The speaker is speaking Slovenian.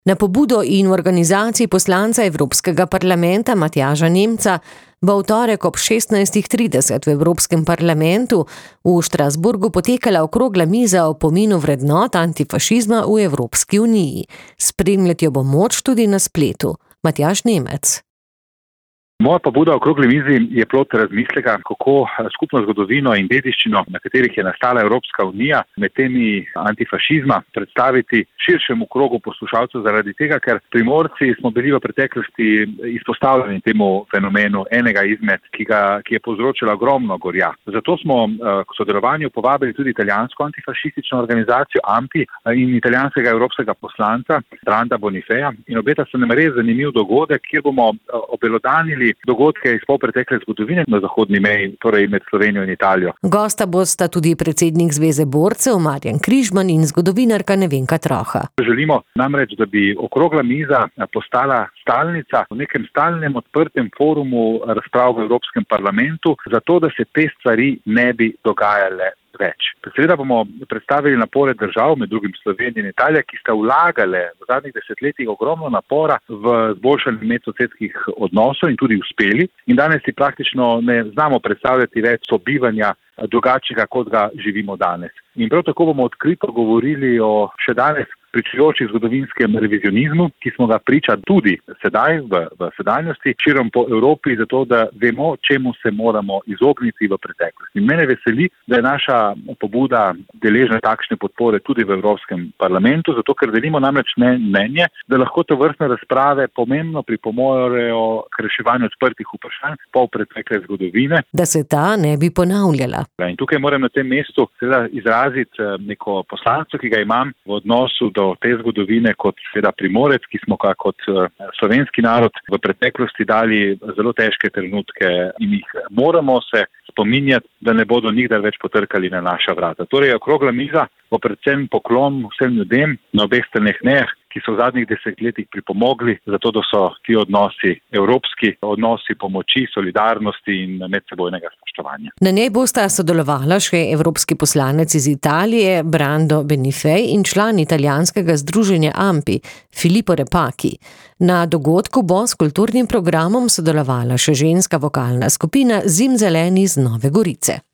Na pobudo in organizaciji poslanca Evropskega parlamenta Matjaža Nemca bo v torek ob 16:30 v Evropskem parlamentu v Štrasburgu potekala okrogla miza o pomenu vrednot antifašizma v Evropski uniji. Spremljati jo bo moč tudi na spletu. Matjaž Nemec. Moja pobuda o okrogli mizi je plod razmisleka, kako skupno zgodovino in dediščino, na katerih je nastala Evropska unija, med temi antifašizma predstaviti širšemu krogu poslušalcev, zaradi tega, ker Primorci smo bili v preteklosti izpostavljeni temu fenomenu enega izmed, ki je povzročila ogromno gorja. Zato smo k sodelovanju povabili tudi italijansko antifašistično organizacijo AMPI in italijanskega evropskega poslanca Branda Bonifeja in obeta se nam res zanimiv dogodek, kjer bomo obelodanili dogodke iz polpretekle zgodovine na zahodni meji, torej med Slovenijo in Italijo. Gosta bosta tudi predsednik Zveze borcev Marjan Križman in zgodovinarka Nevenka Troha. Želimo namreč, da bi okrogla miza postala stalnica v nekem stalnem odprtem forumu razprav v Evropskem parlamentu, zato da se te stvari ne bi dogajale več. Seveda bomo predstavili napore držav, med drugim Slovenije in Italije, ki sta vlagale v zadnjih desetletjih ogromno napora v izboljšanje medsosedskih odnosov in tudi uspeli. In danes si praktično ne znamo predstavljati več sobivanja drugačnega, kot ga živimo danes. In prav tako bomo odkrito govorili o še danes pričujočih zgodovinskem revizionizmu, ki smo ga priča tudi sedaj v sedanjosti širom po Evropi, zato da vemo, čemu se moramo izogniti v preteklosti. In mene veseli, da je naša pobuda deležna takšne podpore tudi v Evropskem parlamentu, zato ker delimo namreč mnenje, da lahko tovrstne razprave pomembno pripomorejo k reševanju odprtih vprašanj polpretekle zgodovine. Da se ta ne bi ponavljala. In tukaj moram na tem mestu seveda izraziti neko poslanstvo, ki ga imam v odnosu do te zgodovine kot seveda Primorec, ki smo kot slovenski narod v preteklosti dali zelo težke trenutke in jih moramo se spominjati, da ne bodo nikdar več potrkali na naša vrata. Torej, okrogla miza bo predvsem poklon vsem ljudem na obeh straneh meje, ki so v zadnjih desetletjih pripomogli, zato da so ti odnosi evropski, odnosi pomoči, solidarnosti in medsebojnega spoštovanja. Na njej bosta sodelovala še evropski poslanec iz Italije Brando Bonifej in član italijanskega združenja AMPI Filippo Repacchi. Na dogodku bo s kulturnim programom sodelovala še ženska vokalna skupina Zimzeleni iz Nove Gorice.